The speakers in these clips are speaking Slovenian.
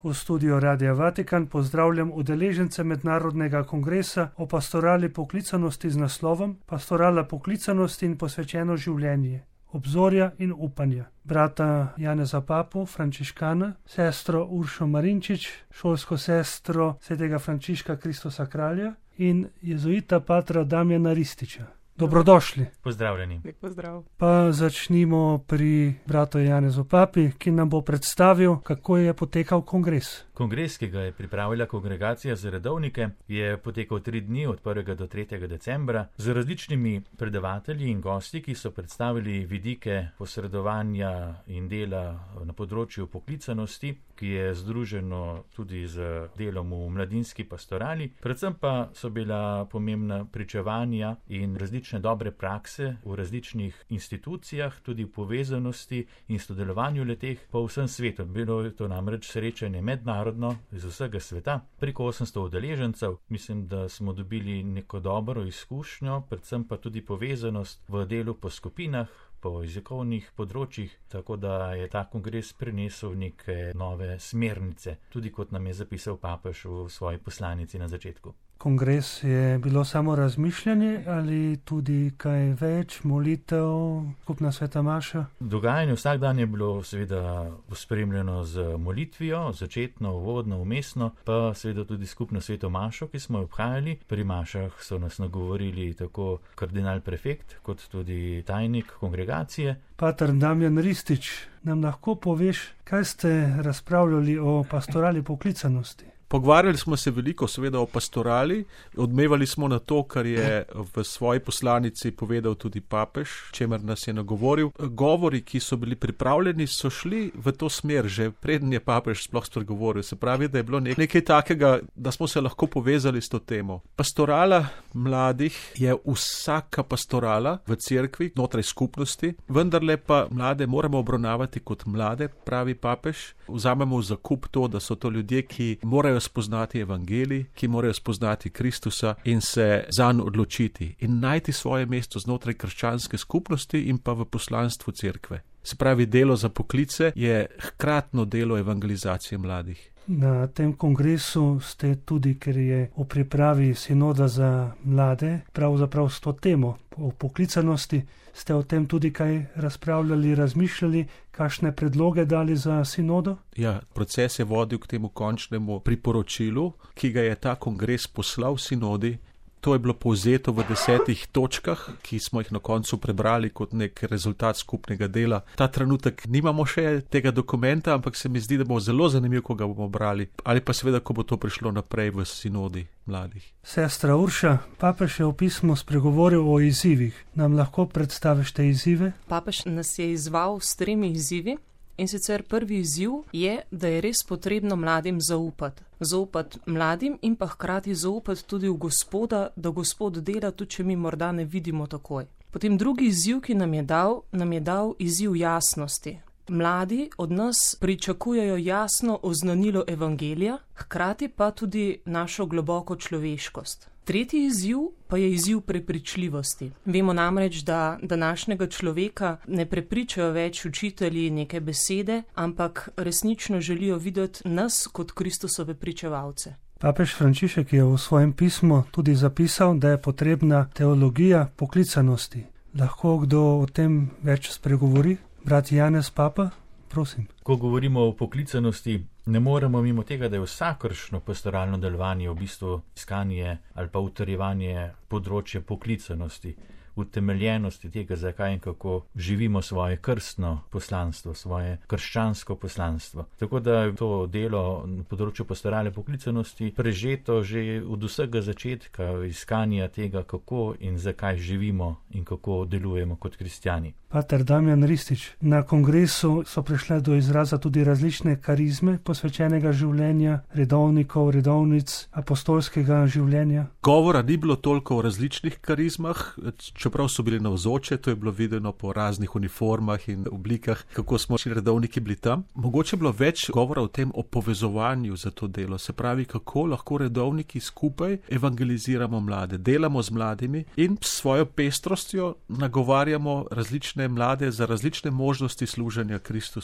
V studiu Radia Vatikan pozdravljam udeležence Mednarodnega kongresa o pastorali poklicanosti z naslovom Pastorala poklicanosti in posvečeno življenje, obzorja in upanja. Brata Janeza Papo, frančiškana, sestro Uršo Marinčič, šolsko sestro svetega Frančiška Kristusa Kralja in jezuita patra Damjana Rističa. Dobrodošli. Pozdravljeni. Lep pozdrav. Pa začnimo pri bratu Janezu Papi, ki nam bo predstavil, kako je potekal kongres. Kongres, ki ga je pripravila Kongregacija za redovnike, je potekal 3 dni od 1. do 3. decembra z različnimi predavatelji in gosti, ki so predstavili vidike posredovanja in dela na področju poklicanosti, ki je združeno tudi z delom v mladinski pastorali. Predvsem pa so bila pomembna pričevanja in različne dobre prakse v različnih institucijah, tudi v povezanosti in sodelovanju leteh po vsem svetu. Bilo je to namreč srečanje mednarodno iz vsega sveta, preko 800 udeležencev. Mislim, da smo dobili neko dobro izkušnjo, predvsem pa tudi povezanost v delu po skupinah, po jezikovnih področjih, tako da je ta kongres prinesel neke nove smernice, tudi kot nam je zapisal papež v svoji poslanici na začetku. Kongres je bilo samo razmišljanje ali tudi kaj več, molitev, skupna sveta maša? Dogajanje vsak dan je bilo seveda pospremljeno z molitvijo, začetno, uvodno, vmesno, pa seveda tudi skupno sveto mašo, ki smo jo obhajali. Pri mašah so nas nagovorili tako kardinal prefekt, kot tudi tajnik kongregacije. Pater Damjan Ristič, nam lahko poveš, kaj ste razpravljali o pastorali poklicanosti? Pogovarjali smo se veliko seveda o pastorali, odmevali smo na to, kar je v svoji poslanici povedal tudi papež, čemer nas je nagovoril. Govori, ki so bili pripravljeni, so šli v to smer, že preden je papež sploh spregovoril. Se pravi, da je bilo nekaj takega, da smo se lahko povezali s to temo. Pastorala mladih je vsaka pastorala v cerkvi, znotraj skupnosti, vendarle pa mlade moramo obravnavati kot mlade, pravi papež. Vzamemo v zakup to, da so to ljudje, ki morajo spoznati evangelij, ki morajo spoznati Kristusa in se zanj odločiti in najti svoje mesto znotraj krščanske skupnosti in pa v poslanstvu cerkve. Se pravi, delo za poklice je hkratno delo evangelizacije mladih. Na tem kongresu ste tudi, ker je v pripravi sinoda za mlade, pravzaprav s to temo o poklicanosti, ste o tem tudi kaj razpravljali, razmišljali, kakšne predloge dali za sinodo? Ja, proces je vodil k temu končnemu priporočilu, ki ga je ta kongres poslal sinodi. To je bilo povzeto v 10 točkah, ki smo jih na koncu prebrali kot nek rezultat skupnega dela. Ta trenutek nimamo še tega dokumenta, ampak se mi zdi, da bo zelo zanimiv, ko ga bomo brali. Ali pa seveda, ko bo to prišlo naprej v sinodi mladih. Sestra Urša, papež je v pismu spregovoril o izzivih. Nam lahko predstaviš te izzive? Papež nas je izzval s 3 izzivi. In sicer prvi izziv je, da je res potrebno mladim zaupati. Zaupati mladim in pa hkrati zaupati tudi v Gospoda, da Gospod dela, tudi če mi morda ne vidimo takoj. Potem drugi izziv, ki nam je dal izziv jasnosti. Mladi od nas pričakujejo jasno oznanilo evangelija, hkrati pa tudi našo globoko človeškost. Tretji izziv pa je izziv prepričljivosti. Vemo namreč, da današnjega človeka ne prepričajo več učitelji neke besede, ampak resnično želijo videti nas kot Kristusove pričevalce. Papež Frančišek je v svojem pismu tudi zapisal, da je potrebna teologija poklicanosti. Lahko kdo o tem več spregovori? Brat Janez Papa, prosim. Ko govorimo o poklicanosti, ne moremo mimo tega, da je vsakršno pastoralno delovanje v bistvu iskanje ali pa utrjevanje področja poklicanosti, utemeljenosti tega, zakaj in kako živimo svoje krstno poslanstvo, svoje krščansko poslanstvo. Tako da je to delo na področju pastoralne poklicanosti prežeto že od vsega začetka iskanja tega, kako in zakaj živimo in kako delujemo kot kristjani. Pater Damjan Ristič, na kongresu so prišle do izraza tudi različne karizme posvečenega življenja, redovnikov, redovnic, apostolskega življenja. Govora ni bilo toliko o različnih karizmah, čeprav so bili navzoče, to je bilo videno po raznih uniformah in oblikah, kako smo redovniki bili tam. Mogoče je bilo več govora o tem, o povezovanju za to delo, se pravi, kako lahko redovniki skupaj evangeliziramo mlade, delamo z mladimi in s svojo pestrostjo nagovarjamo različne mlade za različne možnosti služenja Kristusu.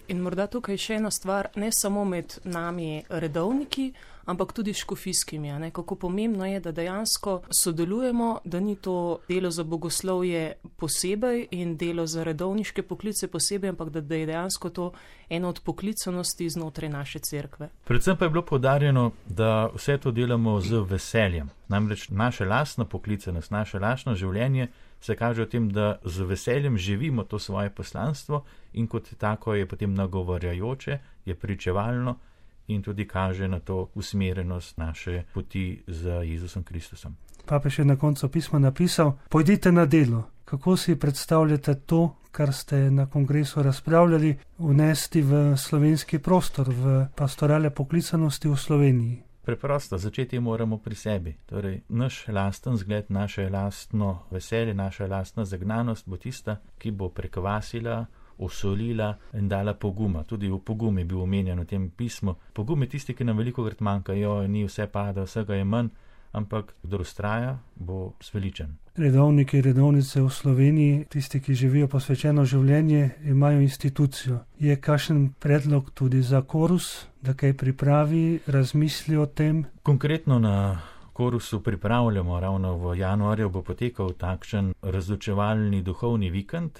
In morda tukaj še ena stvar, ne samo med nami redovniki, ampak tudi škofijskimi. Kako pomembno je, da dejansko sodelujemo, da ni to delo za bogoslovje posebej in delo za redovniške poklice posebej, ampak da je dejansko to eno od poklicanosti znotraj naše cerkve. Predvsem pa je bilo poudarjeno, da vse to delamo z veseljem. Namreč naša lastna poklicanost, naše lastno življenje se kaže v tem, da z veseljem živimo to svoje poslanstvo in kot tako je potem nagovarjajoče, je pričevalno in tudi kaže na to usmerjenost naše poti za Jezusom Kristusom. Papež je na koncu pisma napisal: pojdite na delo. Kako si predstavljate to, kar ste na kongresu razpravljali, vnesti v slovenski prostor, v pastorale poklicanosti v Sloveniji? Preprosto, začeti moramo pri sebi. Torej, naš lasten zgled, naše lastno veselje, naša lastna zagnanost bo tista, ki bo prekvasila, osolila in dala poguma. Tudi v pogum je bil omenjen v tem pismu. Pogum je tisti, ki nam velikokrat manjka. Ni vse pada, vsega je manj, ampak kdo vztraja, bo zveličen. Redovniki, redovnice v Sloveniji, tisti, ki živijo posvečeno življenje, imajo institucijo. Je kakšen predlog tudi za Korus, da kaj pripravi, razmisli o tem? Konkretno na Korusu pripravljamo, ravno v januarju bo potekal takšen razločevalni duhovni vikend,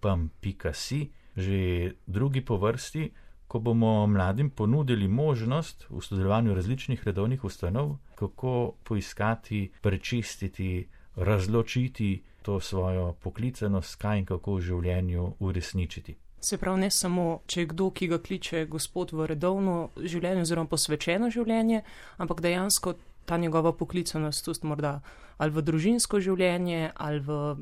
upam.si, že drugi po vrsti, ko bomo mladim ponudili možnost v sodelovanju različnih redovnih ustanov, kako poiskati, prečistiti, razločiti to svojo poklicanost, kaj in kako v življenju uresničiti. Se pravi, ne samo, če je kdo, ki ga kliče Gospod v redovno življenje oziroma posvečeno življenje, ampak dejansko ta njegova poklicanost tudi morda ali v družinsko življenje ali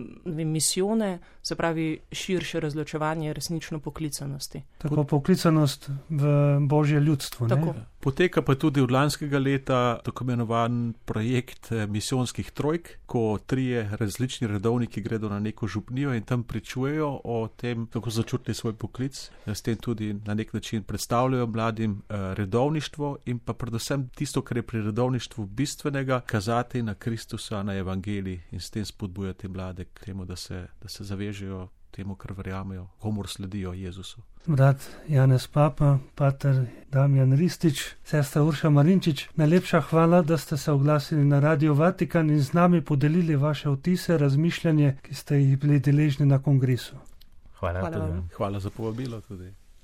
v misijone, se pravi širše razločevanje resnično poklicanosti. Tako poklicanost v Božje ljudstvo. Tako. Poteka pa tudi od lanskega leta tako imenovan projekt misijonskih trojk, ko 3 različni redovniki gredo na neko župnijo in tam pričujejo o tem, kako začutili svoj poklic, s tem tudi na nek način predstavljajo mladim redovništvo in pa predvsem tisto, kar je pri redovništvu bistvenega, kazati na Kristusa, na evangelij in s tem spodbujati mlade k temu, da se zavežejo temu, kar verjamejo, komur sledijo Jezusu. Brat Janez Papa, pater Damjan Ristič, sestra Urša Marinčič, najlepša hvala, da ste se oglasili na Radio Vatikan in z nami podelili vaše vtise, razmišljanje, ki ste jih bili deležni na kongresu. Hvala za povabilo tudi.